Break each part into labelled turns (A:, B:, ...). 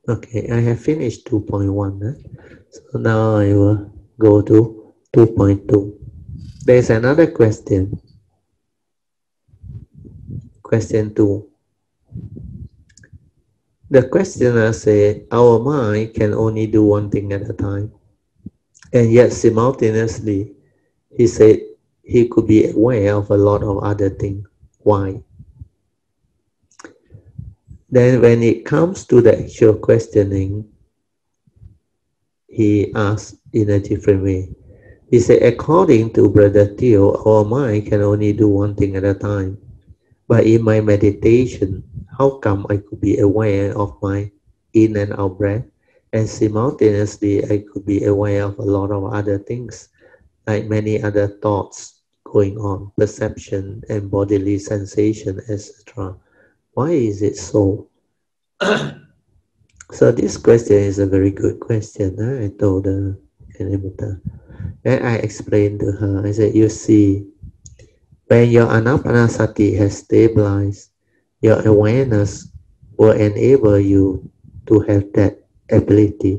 A: Okay, I have finished 2.1. So now I will go to 2.2. There's another question. Question 2. The questioner said, our mind can only do one thing at a time. And yet simultaneously, he said he could be aware of a lot of other things. Why? Then when it comes to the actual questioning, he asked in a different way. He said, according to Brother Theo, our mind can only do one thing at a time. But in my meditation, how come I could be aware of my in and out breath, and simultaneously I could be aware of a lot of other things, like many other thoughts going on, perception and bodily sensation, etc. Why is it so? So this question is a very good question. I told Anamita. Then I explained to her, I said, you see, when your anapanasati has stabilized, your awareness will enable you to have that ability.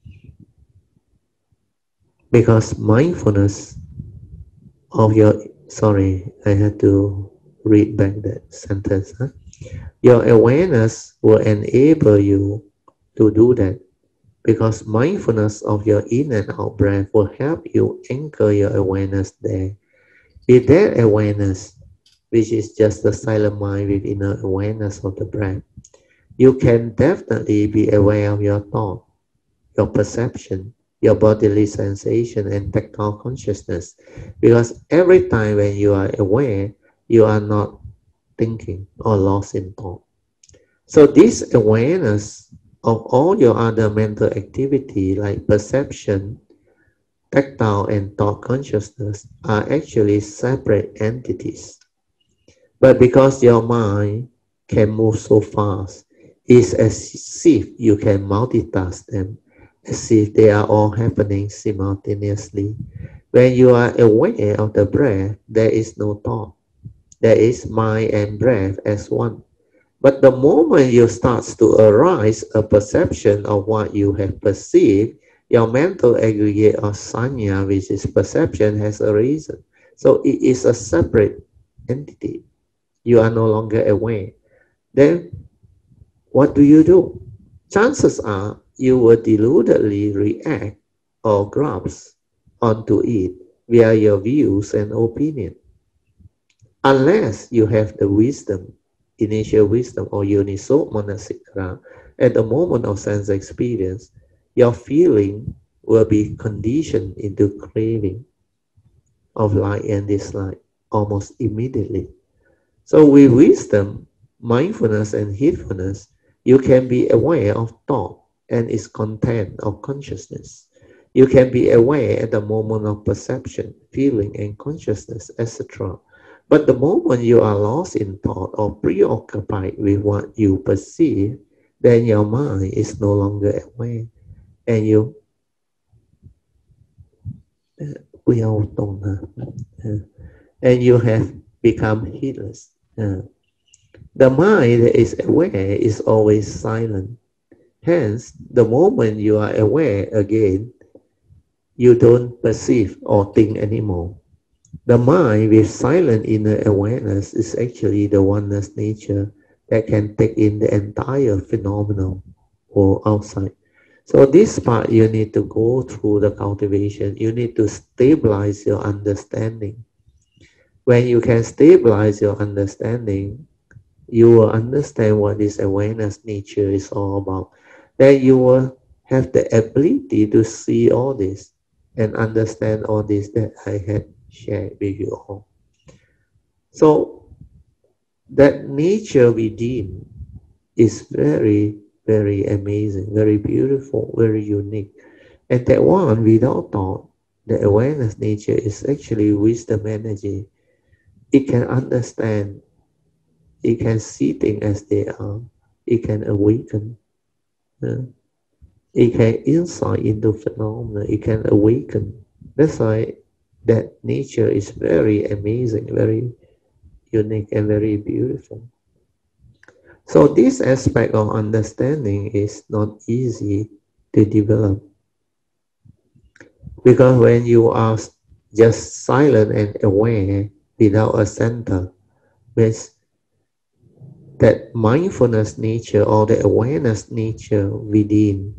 A: Because mindfulness of your, sorry, I had to read back that sentence. Your awareness will enable you to do that. Because mindfulness of your in and out breath will help you anchor your awareness there. With that awareness, which is just the silent mind with inner awareness of the breath, you can definitely be aware of your thought, your perception, your bodily sensation, and tactile consciousness. Because every time when you are aware, you are not thinking or lost in thought. So this awareness of all your other mental activity like perception, tactile, and thought consciousness are actually separate entities. But because your mind can move so fast, it's as if you can multitask them, as if they are all happening simultaneously. When you are aware of the breath, there is no thought. There is mind and breath as one. But the moment you start to arise a perception of what you have perceived, your mental aggregate of sanya, which is perception, has arisen. So it is a separate entity. You are no longer aware. Then what do? Chances are you will deludedly react or grasp onto it via your views and opinion. Unless you have the wisdom, initial wisdom or yoniso manasikara, at the moment of sense experience, your feeling will be conditioned into craving of like and dislike almost immediately. So with wisdom, mindfulness, and heedfulness, you can be aware of thought and its content of consciousness. You can be aware at the moment of perception, feeling, and consciousness, etc. But the moment you are lost in thought or preoccupied with what you perceive, then your mind is no longer aware, and you will and you have become heedless. The mind that is aware is always silent. Hence, the moment you are aware again, you don't perceive or think anymore. The mind with silent inner awareness is actually the oneness nature that can take in the entire phenomenon or outside. So this part you need to go through the cultivation. You need to stabilize your understanding. When you can stabilize your understanding, you will understand what this awareness nature is all about. Then you will have the ability to see all this and understand all this that I had shared with you all. So that nature within is very, very amazing, very beautiful, very unique. And that one without thought, the awareness nature is actually wisdom energy. It can understand, it can see things as they are, it can awaken. uh, It can insight into phenomena. It can awaken. That's why that nature is very amazing, very unique, and very beautiful. So this aspect of understanding is not easy to develop, because when you are just silent and aware without a center, means that mindfulness nature or the awareness nature within,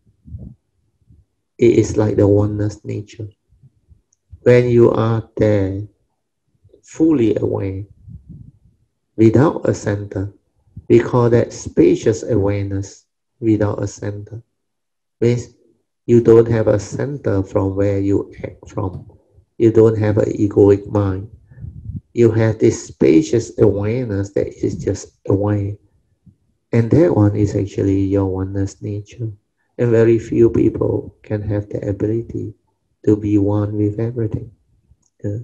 A: it is like the oneness nature. When you are there, fully aware, without a center, we call that spacious awareness without a center. Means you don't have a center from where you act from. You don't have an egoic mind. You have this spacious awareness that is just aware. And that one is actually your oneness nature. And very few people can have the ability to be one with everything. Yeah.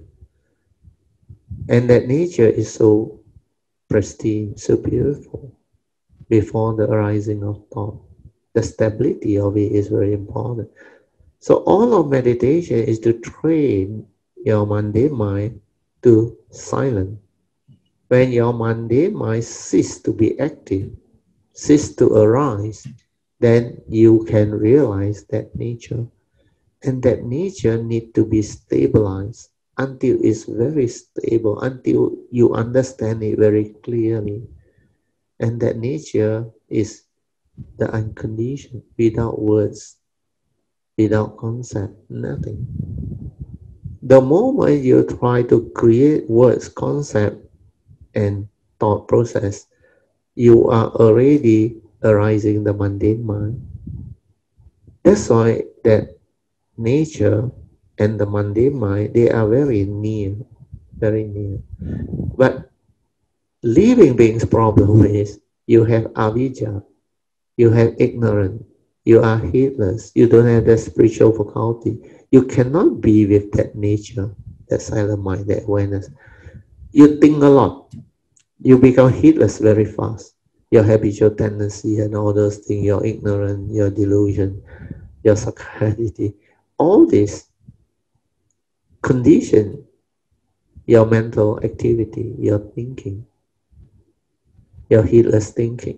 A: And that nature is so pristine, so beautiful before the arising of thought. The stability of it is very important. So all of meditation is to train your mundane mind to silence. When your mundane mind ceases to be active, ceases to arise, then you can realize that nature. And that nature needs to be stabilized until it's very stable, until you understand it very clearly. And that nature is the unconditioned, without words, without concept, nothing. The moment you try to create words, concept, and thought process, you are already arising the mundane mind. That's why that nature and the mundane mind, they are very near, very near. But living beings' problem is you have avijja, you have ignorance, you are heedless, you don't have the spiritual faculty. You cannot be with that nature, that silent mind, that awareness. You think a lot, you become heedless very fast. Your habitual tendency and all those things, your ignorance, your delusion, your sacrality, all this condition your mental activity, your thinking, your heedless thinking.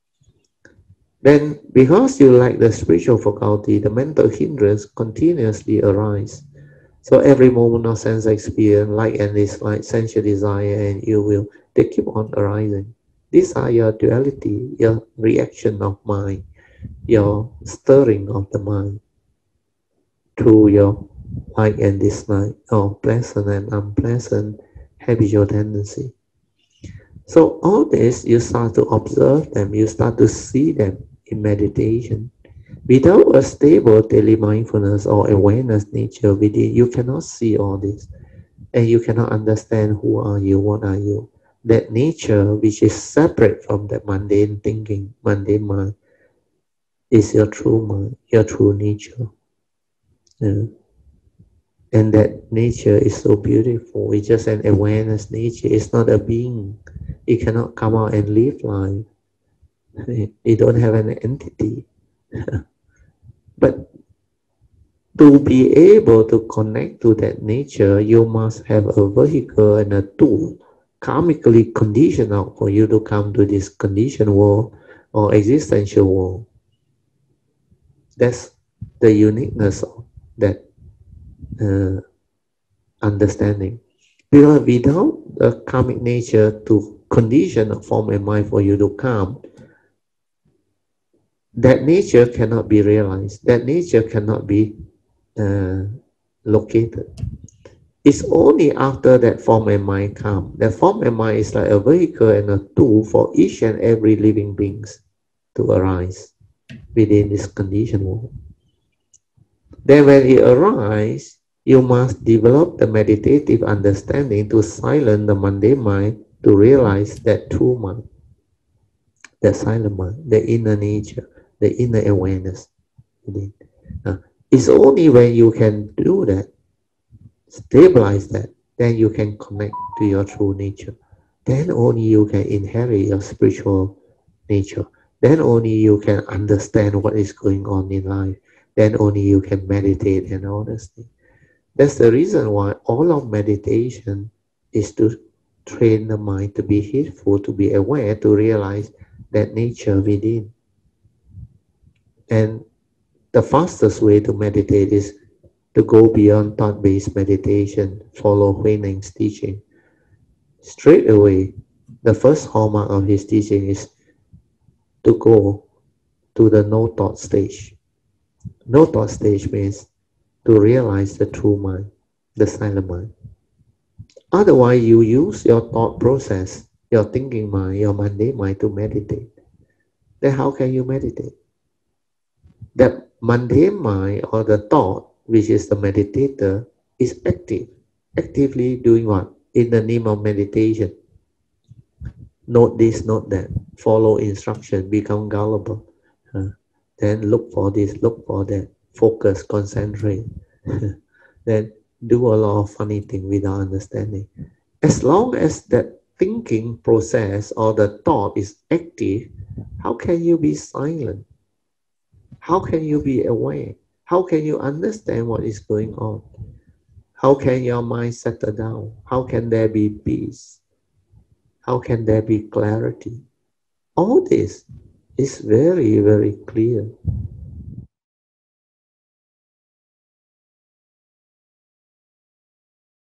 A: Then, because you lack the spiritual faculty, the mental hindrance continuously arise. So every moment of sense experience, like and dislike, sensual desire and ill will, they keep on arising. These are your duality, your reaction of mind, your stirring of the mind through your like and dislike, or pleasant and unpleasant habitual tendency. So all this, you start to observe them, you start to see them in meditation. Without a stable daily mindfulness or awareness nature within, you cannot see all this. And you cannot understand who are you, what are you. That nature, which is separate from that mundane thinking, mundane mind, is your true mind, your true nature. Yeah. And that nature is so beautiful. It's just an awareness nature. It's not a being. It cannot come out and live life. It don't have an entity. But to be able to connect to that nature, you must have a vehicle and a tool karmically conditioned out for you to come to this conditioned world or existential world. That's the uniqueness of that understanding. Because without the karmic nature to condition a form and mind for you to come, that nature cannot be realized. That nature cannot be located. It's only after that form and mind come. That form and mind is like a vehicle and a tool for each and every living beings to arise within this conditioned world. Then when it arises, you must develop the meditative understanding to silence the mundane mind to realize that true mind, the silent mind, the inner nature, the inner awareness. It's only when you can do that, stabilize that, then you can connect to your true nature. Then only you can inherit your spiritual nature. Then only you can understand what is going on in life. Then only you can meditate and all those things. That's the reason why all of meditation is to train the mind to be heedful, to be aware, to realize that nature within. And the fastest way to meditate is to go beyond thought-based meditation, follow Huineng's teaching. Straight away, the first hallmark of his teaching is to go to the no-thought stage. No-thought stage means to realize the true mind, the silent mind. Otherwise, you use your thought process, your thinking mind, your mundane mind to meditate. Then how can you meditate? That mundane mind or the thought, which is the meditator, is active. Actively doing what? In the name of meditation. Note this, note that. Follow instruction, become gullible. Then look for this, look for that. Focus, concentrate. Then do a lot of funny things without understanding. As long as that thinking process or the thought is active, how can you be silent? How can you be aware? How can you understand what is going on? How can your mind settle down? How can there be peace? How can there be clarity? All this is very, very clear.